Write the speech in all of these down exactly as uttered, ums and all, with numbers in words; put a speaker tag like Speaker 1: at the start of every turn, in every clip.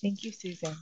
Speaker 1: Thank you, Susan.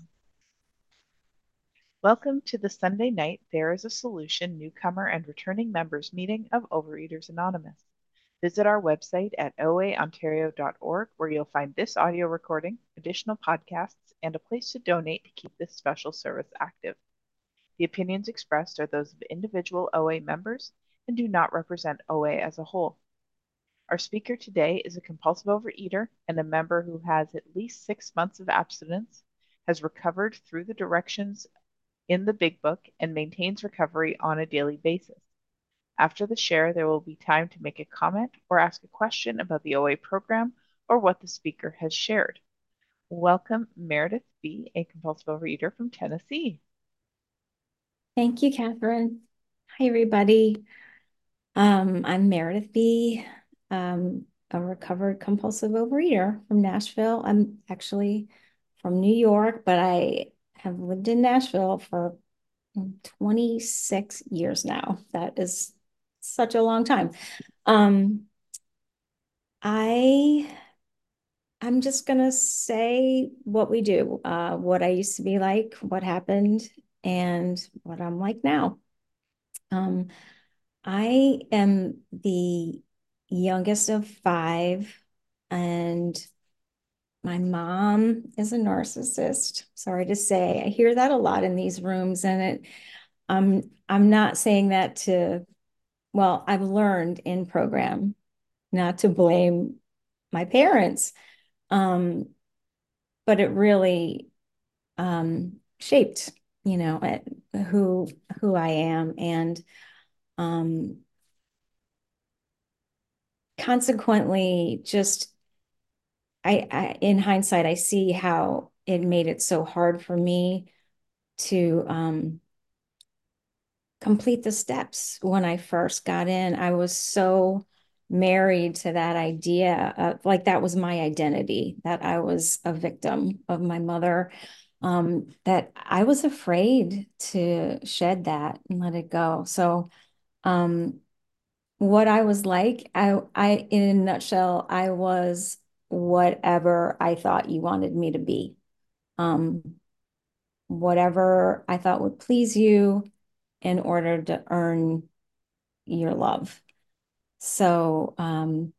Speaker 1: Welcome to the Sunday night There is a Solution newcomer and returning members meeting of Overeaters Anonymous. Visit our website at o a ontario dot org where you'll find this audio recording, additional podcasts, and a place to donate to keep this special service active. The opinions expressed are those of individual O A members and do not represent O A as a whole. Our speaker today is a compulsive overeater and a member who has at least six months of abstinence, has recovered through the directions in the Big Book, and maintains recovery on a daily basis. After the share, there will be time to make a comment or ask a question about the O A program or what the speaker has shared. Welcome, Meredith B., a compulsive overeater from Tennessee.
Speaker 2: Thank you, Catherine. Hi, everybody. Um, I'm Meredith B., um, a recovered compulsive overeater from Nashville. I'm actually from New York, but I have lived in Nashville for twenty-six years now. That is such a long time. Um, I I'm just gonna say what we do, uh, what I used to be like, what happened, and what I'm like now. Um, I am the youngest of five, and my mom is a narcissist. Sorry to say, I hear that a lot in these rooms, and it, I'm I'm not saying that to, well, I've learned in program not to blame my parents, um, but it really um, shaped, you know, who who I am, and um, consequently, just I, I in hindsight, I see how it made it so hard for me to um, complete the steps when I first got in. I was so married to that idea of like that was my identity, that I was a victim of my mother, um, that I was afraid to shed that and let it go. So, um, what I was like, I, I, in a nutshell, I was whatever I thought you wanted me to be. Um, whatever I thought would please you in order to earn your love. So, um,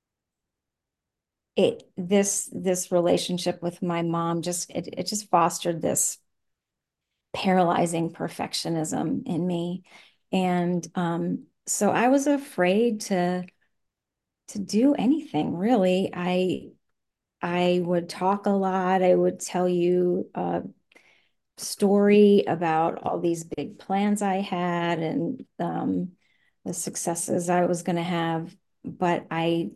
Speaker 2: it this this relationship with my mom just it, it just fostered this paralyzing perfectionism in me. And um, so I was afraid to to do anything really. I I would talk a lot. I would tell you a story about all these big plans I had and um, the successes I was going to have. But I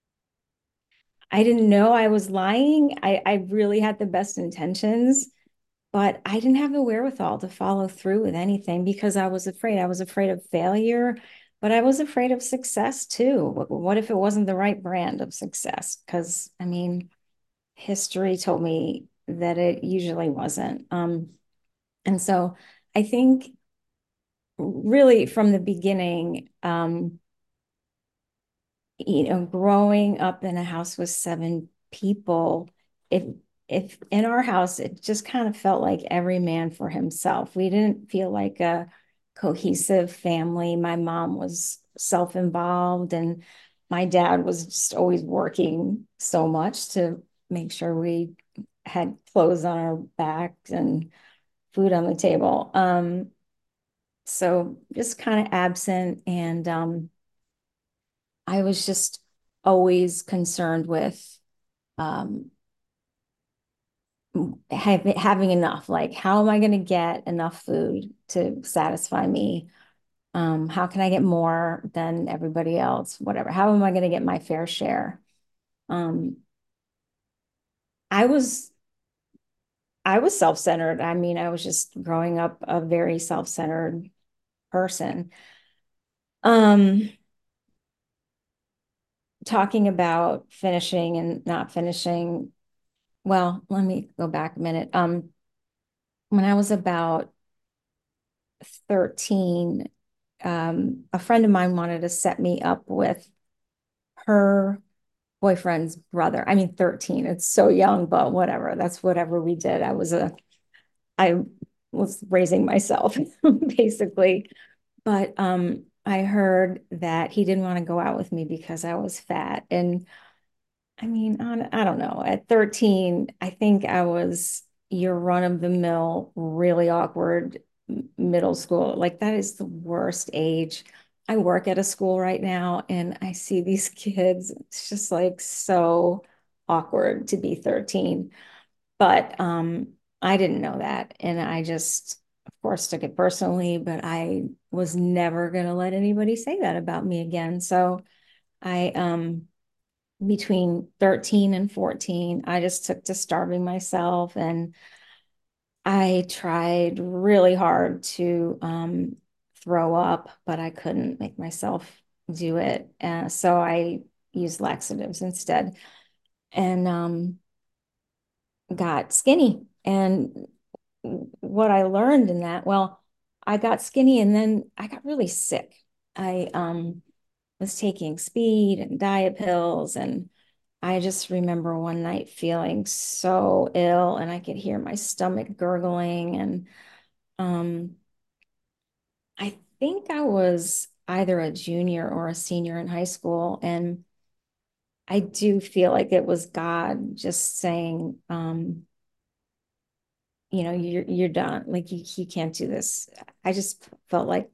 Speaker 2: I didn't know I was lying. I, I really had the best intentions, but I didn't have the wherewithal to follow through with anything because I was afraid. I was afraid of failure, but I was afraid of success too. What, what if it wasn't the right brand of success? Because I mean, history told me that it usually wasn't. Um, and so I think really from the beginning, um, you know, growing up in a house with seven people, if if in our house, it just kind of felt like every man for himself. We didn't feel like a cohesive family. My mom was self-involved, and my dad was just always working so much to make sure we had clothes on our backs and food on the table. Um, so just kind of absent, and um, I was just always concerned with um, have, having enough. Like, how am I going to get enough food to satisfy me? Um, how can I get more than everybody else? Whatever. How am I going to get my fair share? Um, I was I was self-centered. I mean, I was just growing up a very self-centered person. Um, talking about finishing and not finishing. Well, let me go back a minute. Um, when I was about thirteen, um, a friend of mine wanted to set me up with her boyfriend's brother. I mean, thirteen, it's so young, but whatever. That's whatever we did. I was a, I was raising myself basically. But um, I heard that he didn't want to go out with me because I was fat. And I mean, on, I don't know. At thirteen, I think I was your run-of-the-mill, really awkward middle school. Like that is the worst age. I work at a school right now and I see these kids. It's just like so awkward to be thirteen. But um, I didn't know that. And I just, of course, took it personally, but I was never going to let anybody say that about me again. So I, um, between thirteen and fourteen, I just took to starving myself and I tried really hard to um, throw up, but I couldn't make myself do it. Uh, so I used laxatives instead and um, got skinny. And what I learned in that, well, I got skinny and then I got really sick. I um, was taking speed and diet pills and I just remember one night feeling so ill and I could hear my stomach gurgling. And um, I think I was either a junior or a senior in high school. And I do feel like it was God just saying, um, you know, you're you're done. Like you, you can't do this. I just felt like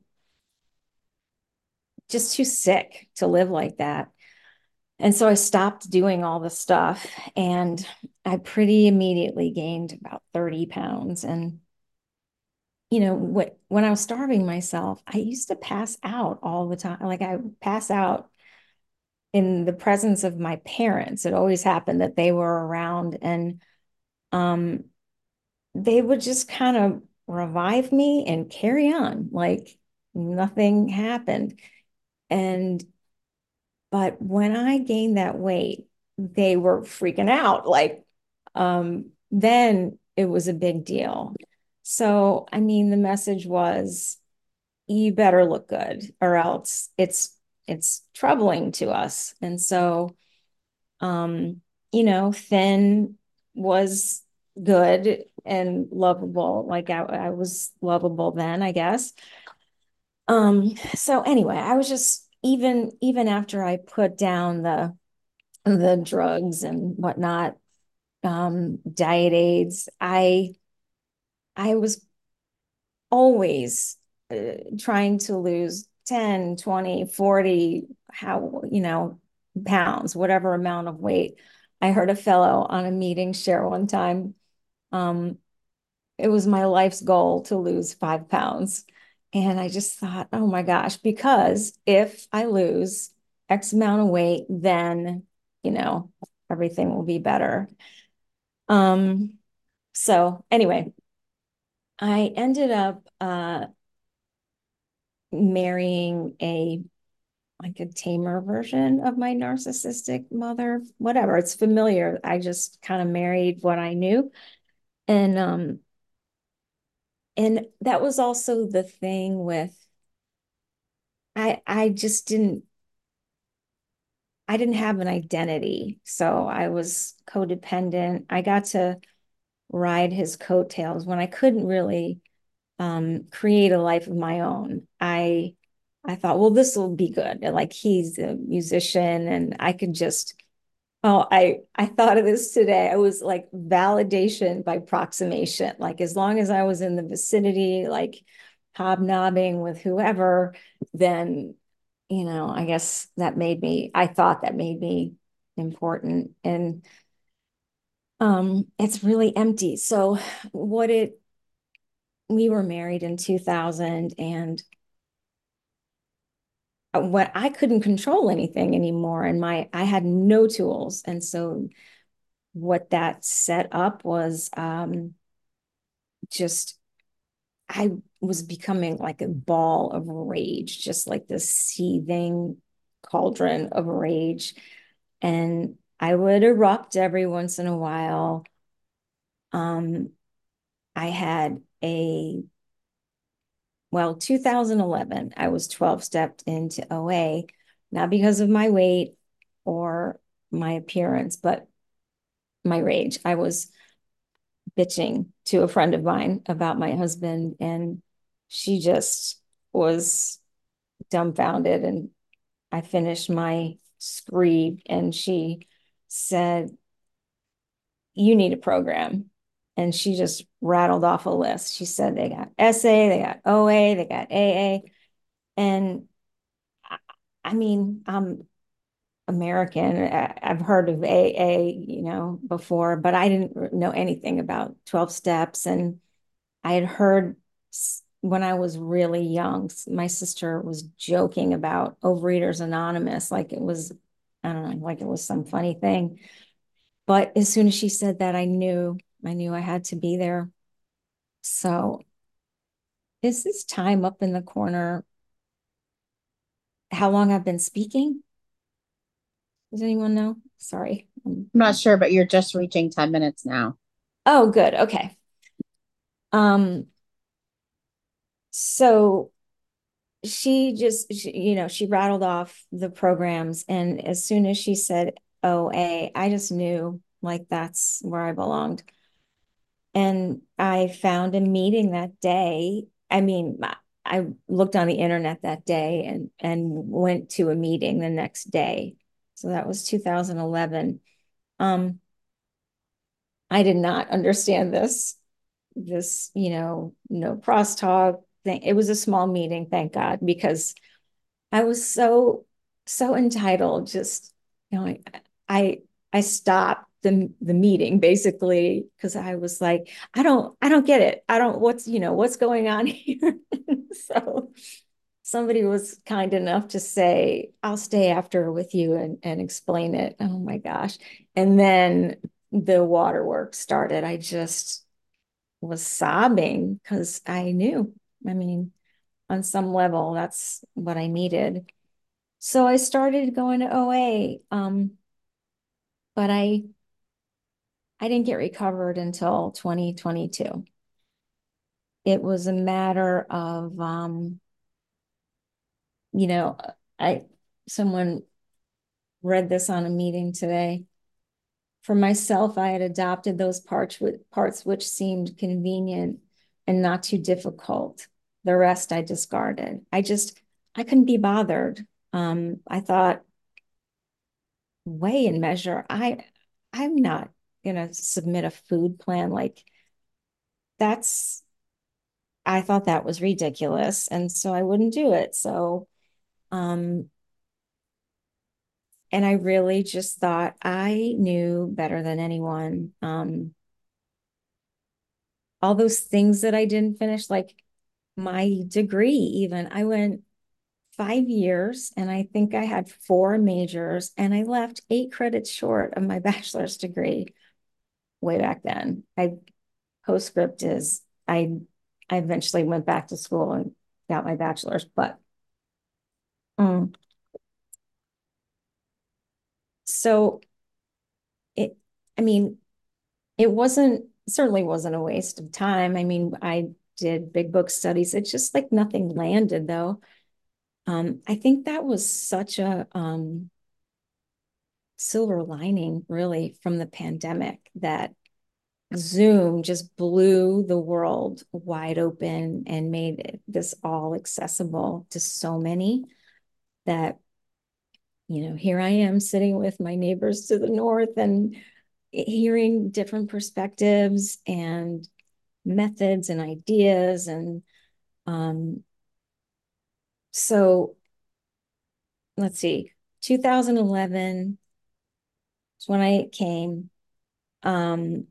Speaker 2: just too sick to live like that. And so I stopped doing all the stuff and I pretty immediately gained about thirty pounds. And, you know, what, when I was starving myself, I used to pass out all the time. Like I would pass out in the presence of my parents. It always happened that they were around and um, they would just kind of revive me and carry on like nothing happened. And But when I gained that weight, they were freaking out. Like, um, then it was a big deal. So, I mean, the message was, you better look good or else it's it's troubling to us. And so, um, you know, thin was good and lovable. Like I, I was lovable then, I guess. Um, so anyway, I was just even even after I put down the the drugs and whatnot, um, diet aids, I I was always uh, trying to lose ten, twenty, forty, how, you know, pounds, whatever amount of weight. I heard a fellow on a meeting share one time, um, it was my life's goal to lose five pounds. And I just thought, oh my gosh, because if I lose X amount of weight, then, you know, everything will be better. Um, so anyway, I ended up uh marrying a like a tamer version of my narcissistic mother, whatever. It's familiar. I just kind of married what I knew. And um and that was also the thing with I I just didn't I didn't have an identity. So I was codependent. I got to ride his coattails when I couldn't really um, create a life of my own. I I thought, well, this will be good. Like he's a musician, and I could just. Oh, I I thought of this today. I was like validation by proximation. Like as long as I was in the vicinity, like hobnobbing with whoever, then you know, I guess that made me. I thought that made me important, and um, it's really empty. So what it we were married in two thousand and what I couldn't control anything anymore and my I had no tools and so what that set up was um just I was becoming like a ball of rage, just like this seething cauldron of rage, and I would erupt every once in a while. um I had a Well, two thousand eleven, I was twelve stepped into O A, not because of my weight or my appearance, but my rage. I was bitching to a friend of mine about my husband, and she just was dumbfounded. And I finished my screed, and she said, "You need a program." And she just rattled off a list. She said they got S A, they got O A, they got A A. And I, I mean, I'm American. I've heard of A A, you know, before, but I didn't know anything about twelve steps. And I had heard when I was really young, my sister was joking about Overeaters Anonymous, like it was, I don't know, like it was some funny thing. But as soon as she said that, I knew, I knew I had to be there. So is this time up in the corner how long I've been speaking? Does anyone know? Sorry.
Speaker 3: I'm not sure, but you're just reaching ten minutes now.
Speaker 2: Oh, good. Okay. Um, so she just, she, you know, she rattled off the programs. And as soon as she said O A, I just knew like that's where I belonged. And I found a meeting that day. I mean, I looked on the internet that day and and went to a meeting the next day. So that was two thousand eleven. Um, I did not understand this, this, you know, no crosstalk thing. It was a small meeting, thank God, because I was so, so entitled. Just, you know, I, I, I stopped the the meeting basically because I was like, I don't, I don't get it. I don't, what's, you know, what's going on here? So somebody was kind enough to say, I'll stay after with you and, and explain it. Oh my gosh. And then the waterworks started. I just was sobbing because I knew, I mean, on some level, that's what I needed. So I started going to O A, um, but I I didn't get recovered until twenty twenty-two. It was a matter of, um, you know, I someone read this on a meeting today. For myself, I had adopted those parts parts which seemed convenient and not too difficult. The rest I discarded. I just I couldn't be bothered. Um, I thought, weigh and measure. I I'm not gonna submit a food plan like that's I thought that was ridiculous, and so I wouldn't do it. So um and I really just thought I knew better than anyone. Um all those things that I didn't finish, like my degree, even I went five years and I think I had four majors and I left eight credits short of my bachelor's degree way back then. I postscript is I I eventually went back to school and got my bachelor's, but um, so it I mean, it wasn't certainly wasn't a waste of time. I mean, I did big book studies. It's just like nothing landed though. Um, I think that was such a um silver lining really from the pandemic that Zoom just blew the world wide open and made it, this all accessible to so many that, you know, here I am sitting with my neighbors to the north and hearing different perspectives and methods and ideas. And um, so let's see, two thousand eleven is when I came. Um,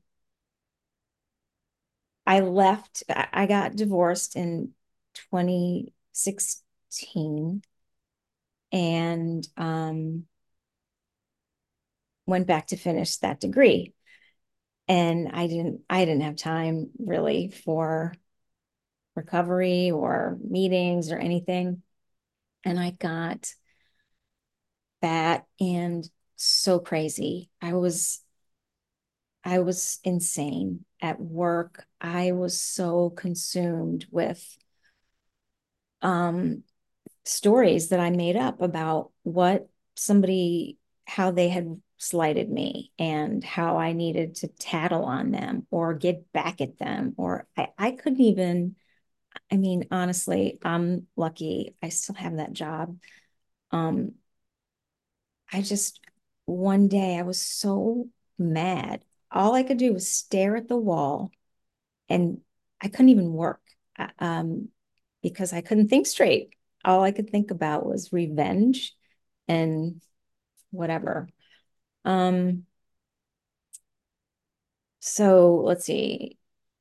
Speaker 2: I left, I got divorced in twenty sixteen and um, went back to finish that degree. And I didn't, I didn't have time really for recovery or meetings or anything. And I got fat and so crazy. I was, I was insane at work. I was so consumed with um stories that I made up about what somebody, how they had slighted me and how I needed to tattle on them or get back at them. Or I, I couldn't even, I mean, honestly, I'm lucky I still have that job. Um, I just, one day I was so mad. All I could do was stare at the wall and I couldn't even work uh, um, because I couldn't think straight. All I could think about was revenge and whatever. Um, so let's see.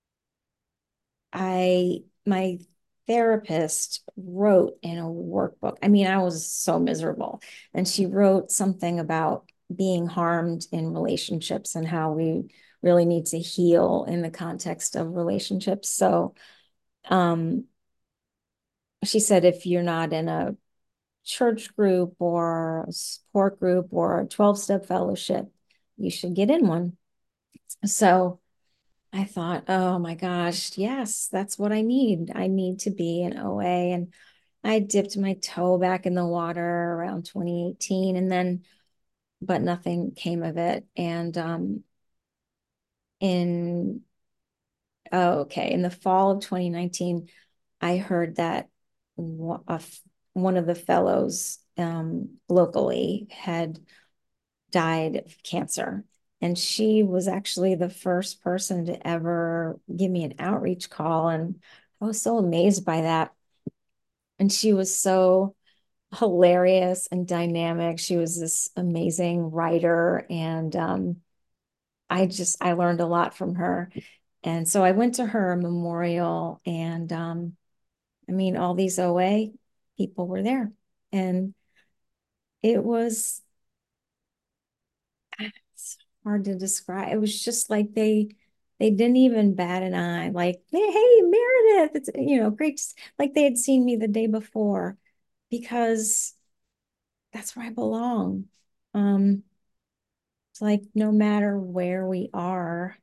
Speaker 2: I my therapist wrote in a workbook. I mean, I was so miserable. And she wrote something about being harmed in relationships and how we really need to heal in the context of relationships. So, um, she said if you're not in a church group or a support group or a twelve-step fellowship, you should get in one. So I thought, oh my gosh, yes, that's what I need. I need to be an O A. And I dipped my toe back in the water around twenty eighteen and then, but nothing came of it. And um, in, oh, okay, in the fall of twenty nineteen, I heard that one of the fellows um, locally had died of cancer. And she was actually the first person to ever give me an outreach call. And I was so amazed by that. And she was so hilarious and dynamic. She was this amazing writer. And um, I just, I learned a lot from her. And so I went to her memorial and um, I mean, all these O A people were there. And it was it's hard to describe. It was just like they they didn't even bat an eye. Like, hey, hey, Meredith, it's you know, great. To, like they had seen me the day before because that's where I belong. Um, it's like no matter where we are,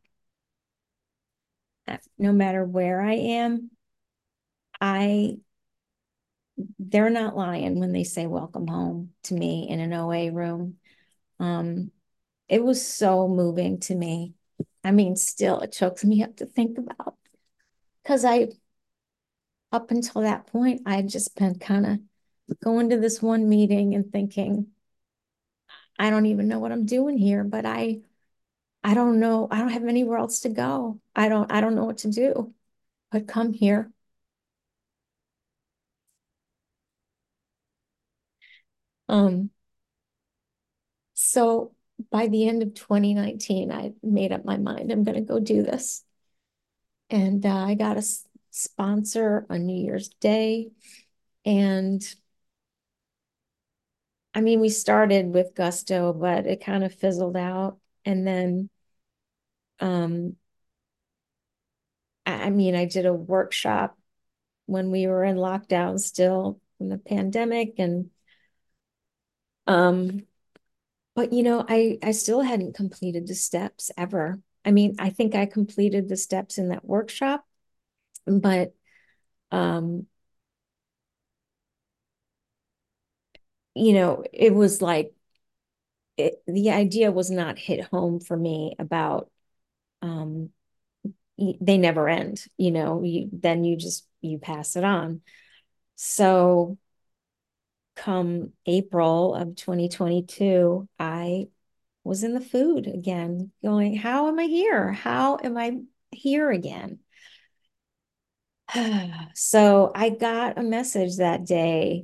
Speaker 2: no matter where I am, I they're not lying when they say welcome home to me in an O A room. Um, it was so moving to me. I mean, still, it chokes me up to think about because I, up until that point, I had just been kind of going to this one meeting and thinking, I don't even know what I'm doing here, but I, I don't know. I don't have anywhere else to go. I don't, I don't know what to do, but come here. Um, so by the end of twenty nineteen, I made up my mind. I'm going to go do this. And uh, I got a sponsor on New Year's Day. And I mean, we started with gusto, but it kind of fizzled out. And then, um, I, I mean, I did a workshop when we were in lockdown still in the pandemic. And, um, but you know, I, I still hadn't completed the steps ever. I mean, I think I completed the steps in that workshop, but, um, you know, it was like, it, the idea was not hit home for me about, um, they never end, you know, you, then you just, you pass it on. So come April of twenty twenty-two, I was in the food again, going, how am I here? How am I here again? So I got a message that day.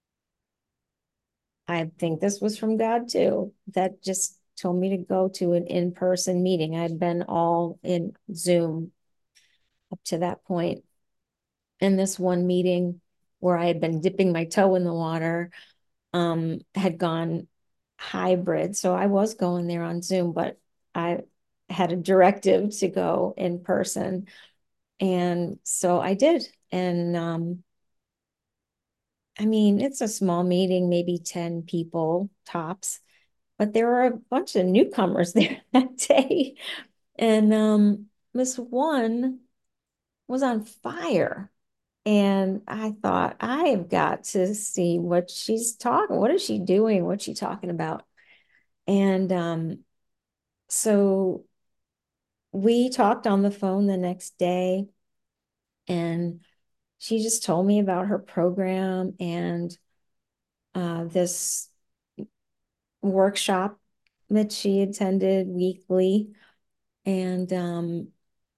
Speaker 2: I think this was from God too, that just told me to go to an in-person meeting. I'd been all in Zoom up to that point. And this one meeting where I had been dipping my toe in the water um, had gone hybrid. So I was going there on Zoom, but I had a directive to go in person. And so I did. And um, I mean, it's a small meeting, maybe ten people tops, but there were a bunch of newcomers there that day. And um, Miss One was on fire. And I thought, I have got to see what she's talking. What is she doing? What's she talking about? And um, so we talked on the phone the next day, and she just told me about her program and uh, this workshop that she attended weekly. And um,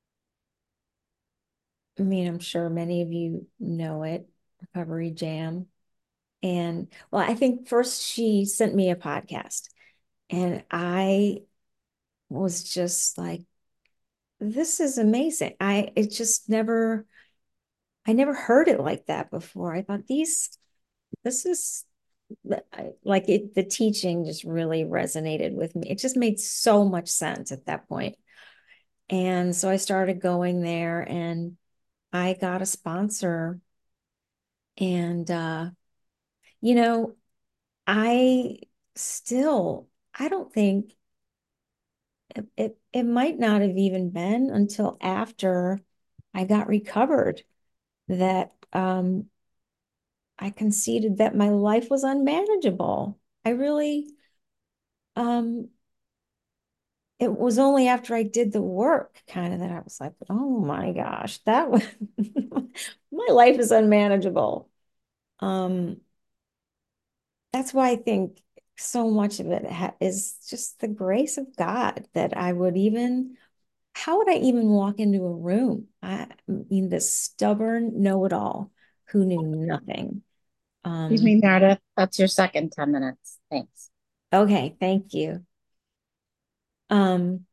Speaker 2: I mean, I'm sure many of you know it, Recovery Jam. And well, I think first she sent me a podcast, and I was just like, this is amazing. I it just never I never heard it like that before. I thought these this is like it the teaching just really resonated with me. It just made so much sense at that point. And so I started going there, and I got a sponsor. And uh you know, I still I don't think it, it it might not have even been until after I got recovered that um I conceded that my life was unmanageable. I really um it was only after I did the work kind of that I was like, oh my gosh, that was my life is unmanageable. Um, that's why I think so much of it ha is just the grace of God that I would even, how would I even walk into a room? I, I mean, this stubborn know-it-all who knew nothing.
Speaker 3: Excuse
Speaker 2: Um,
Speaker 3: me, Meredith. That's your second ten minutes. Thanks.
Speaker 2: okay, thank you. Um,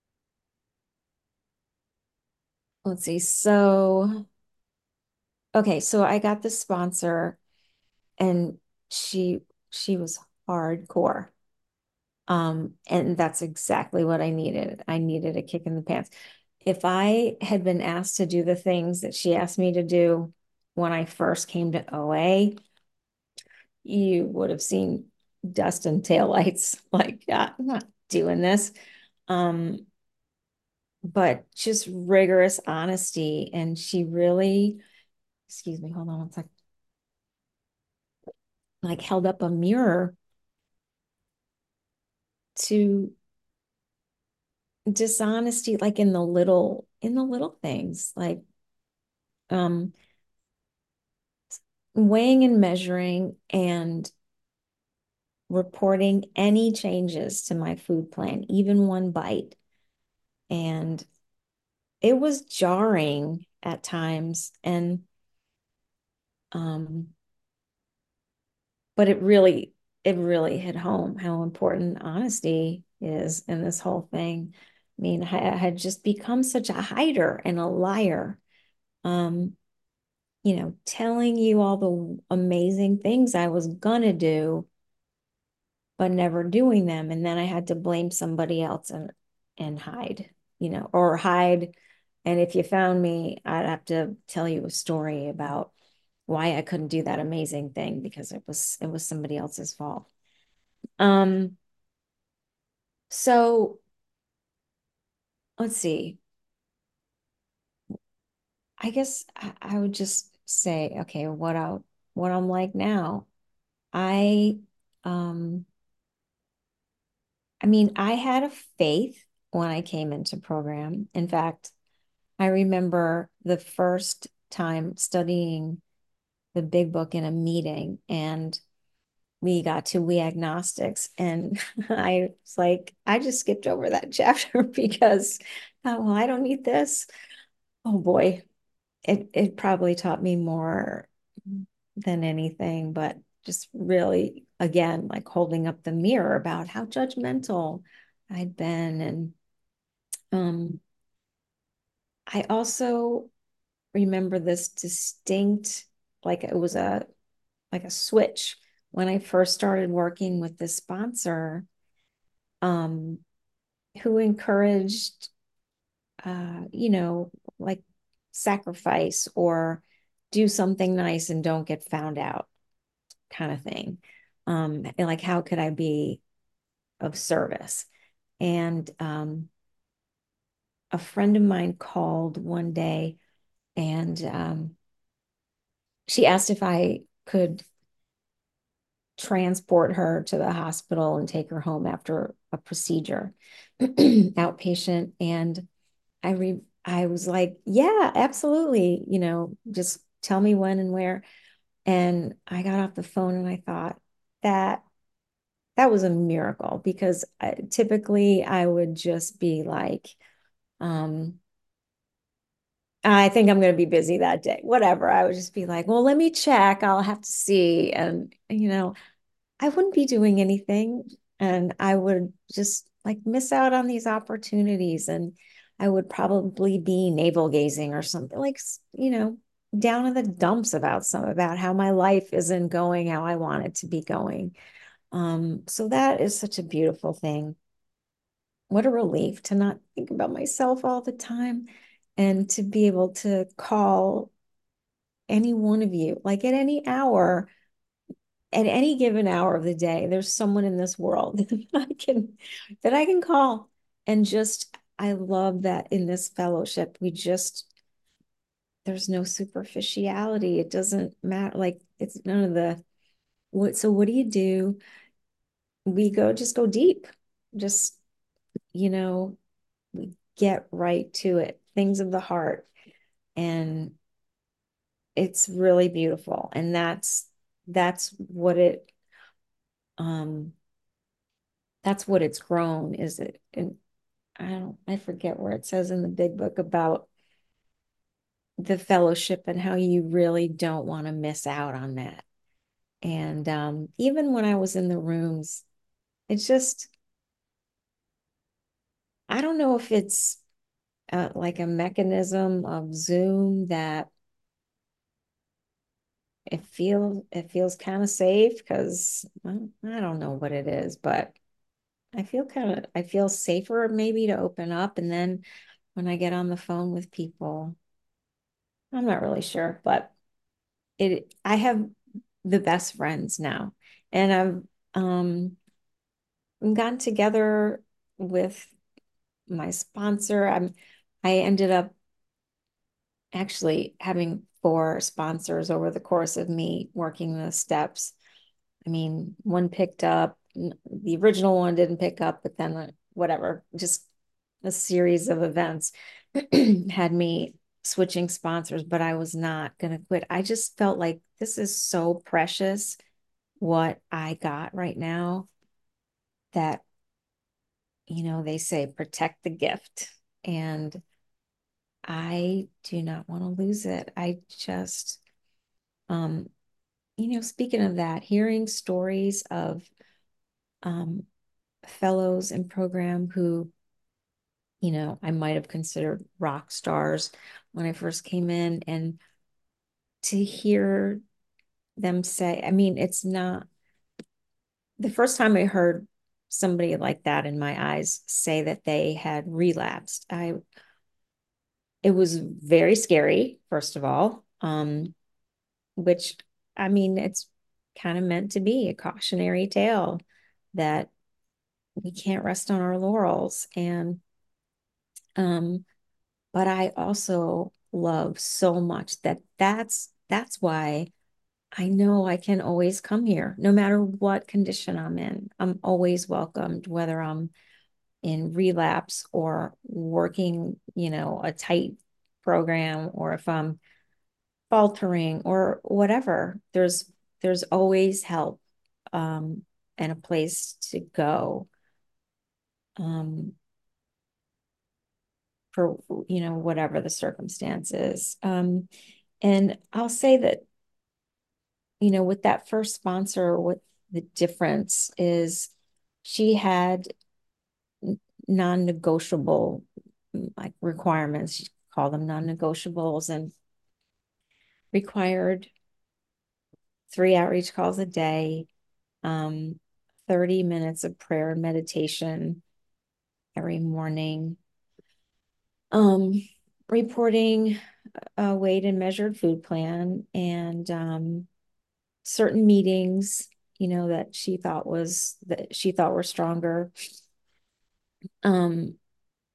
Speaker 2: let's see. So, okay, so I got the sponsor, and she she was hardcore. Um, and that's exactly what I needed. I needed a kick in the pants. If I had been asked to do the things that she asked me to do when I first came to O A, you would have seen dust and taillights. Like, yeah, I'm not doing this. Um, but just rigorous honesty. And she really, excuse me, hold on one second, like held up a mirror to dishonesty, like in the little, in the little things, like um weighing and measuring and reporting any changes to my food plan, even one bite. And it was jarring at times. And um, but it really, it really hit home how important honesty is in this whole thing. I mean, I, I had just become such a hider and a liar. Um, you know, telling you all the amazing things I was gonna do, but never doing them. And then I had to blame somebody else and and hide, you know, or hide. And if you found me, I'd have to tell you a story about why I couldn't do that amazing thing because it was it was somebody else's fault. Um, so let's see. I guess I, I would just say, okay, what I what I'm like now. I um I mean, I had a faith when I came into program. In fact, I remember the first time studying the big book in a meeting, and we got to we agnostics, and I was like, I just skipped over that chapter because, oh, well, I don't need this. Oh boy, it it probably taught me more than anything, but just really, again, like holding up the mirror about how judgmental I'd been. And um, I also remember this distinct, like it was a like a switch when I first started working with this sponsor, um, who encouraged, uh, you know, like sacrifice or do something nice and don't get found out kind of thing. Um, and like, how could I be of service? And um, a friend of mine called one day, and um, she asked if I could transport her to the hospital and take her home after a procedure, outpatient. And I re I was like, yeah, absolutely. You know, just tell me when and where. And I got off the phone and I thought that that was a miracle because I, typically I would just be like, um, I think I'm going to be busy that day, whatever. I would just be like, well, let me check. I'll have to see. And, you know, I wouldn't be doing anything and I would just like miss out on these opportunities. And I would probably be navel gazing or something like, you know, down in the dumps about some about how my life isn't going how I want it to be going. Um, so that is such a beautiful thing. What a relief to not think about myself all the time and to be able to call any one of you, like at any hour, at any given hour of the day, there's someone in this world that I can that I can call. And just I love that in this fellowship, we just there's no superficiality. It doesn't matter. Like it's none of the what so what do you do? We go just go deep. Just, you know, we get right to it, things of the heart. And it's really beautiful. And that's that's what it um that's what it's grown, is it? And I don't I forget where it says in the big book about the fellowship and how you really don't want to miss out on that. And um, even when I was in the rooms, it's just, I don't know if it's uh, like a mechanism of Zoom that it feels it feels kind of safe because well, I don't know what it is, but I feel kind of I feel safer maybe to open up. And then when I get on the phone with people, I'm not really sure, but it I have the best friends now. And I've um gotten together with my sponsor. I'm I ended up actually having four sponsors over the course of me working the steps. I mean, one picked up, the original one didn't pick up, but then uh, whatever, just a series of events had me switching sponsors, but I was not going to quit. I just felt like this is so precious what I got right now that, you know, they say protect the gift. And I do not want to lose it. I just, um, you know, speaking of that, hearing stories of um, fellows in program who, you know, I might have considered rock stars when I first came in, and to hear them say, I mean, it's not the first time I heard somebody like that in my eyes say that they had relapsed. I it was very scary, first of all, um, which I mean, it's kind of meant to be a cautionary tale that we can't rest on our laurels. And um, but I also love so much that that's that's why I know I can always come here, no matter what condition I'm in. I'm always welcomed, whether I'm in relapse or working, you know, a tight program, or if I'm faltering or whatever. There's there's always help um, and a place to go um, for, you know, whatever the circumstances. Um, and I'll say that, you know, with that first sponsor, what the difference is, she had non-negotiable like requirements. She called them non-negotiables, and required three outreach calls a day, um, thirty minutes of prayer and meditation every morning, um, reporting a weighed and measured food plan, and um, certain meetings, you know, that she thought was that she thought were stronger. Um,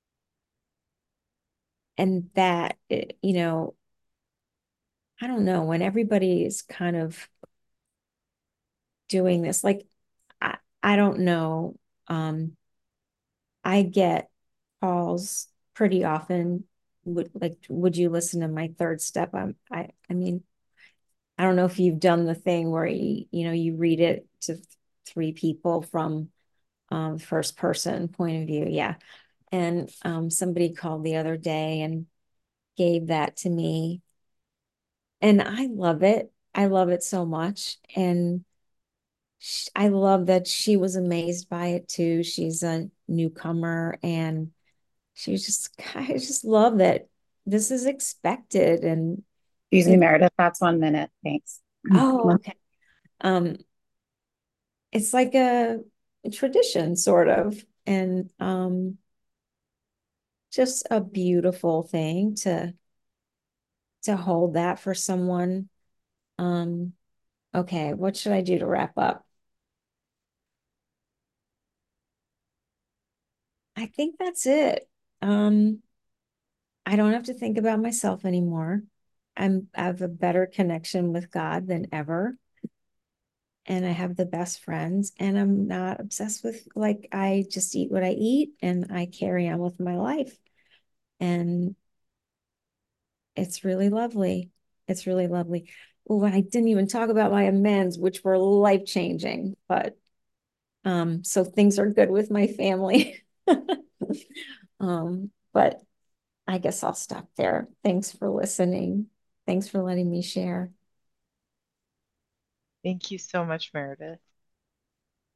Speaker 2: and that, it, you know, I don't know, when everybody is kind of doing this. Like, I, I don't know. Um, I get calls pretty often. Would like, would you listen to my third step? I'm, I, I mean, I don't know if you've done the thing where you, you know, you read it to three people from um first person point of view. Yeah. And um somebody called the other day and gave that to me. And I love it. I love it so much. And sh I love that she was amazed by it too. She's a newcomer and she was just, I just love that this is expected. And
Speaker 3: Excuse me,
Speaker 2: it,
Speaker 3: Meredith, that's one minute. Thanks.
Speaker 2: oh, okay. Um, it's like a, a tradition, sort of. And um, just a beautiful thing to to hold that for someone. Um, okay, what should I do to wrap up? I think that's it. Um, I don't have to think about myself anymore. I'm I have a better connection with God than ever. And I have the best friends, and I'm not obsessed with, like, I just eat what I eat and I carry on with my life. And it's really lovely. It's really lovely. Oh, I didn't even talk about my amends, which were life changing, but um, so things are good with my family. Um, but I guess I'll stop there. Thanks for listening. Thanks for letting me share.
Speaker 1: Thank you so much, Meredith.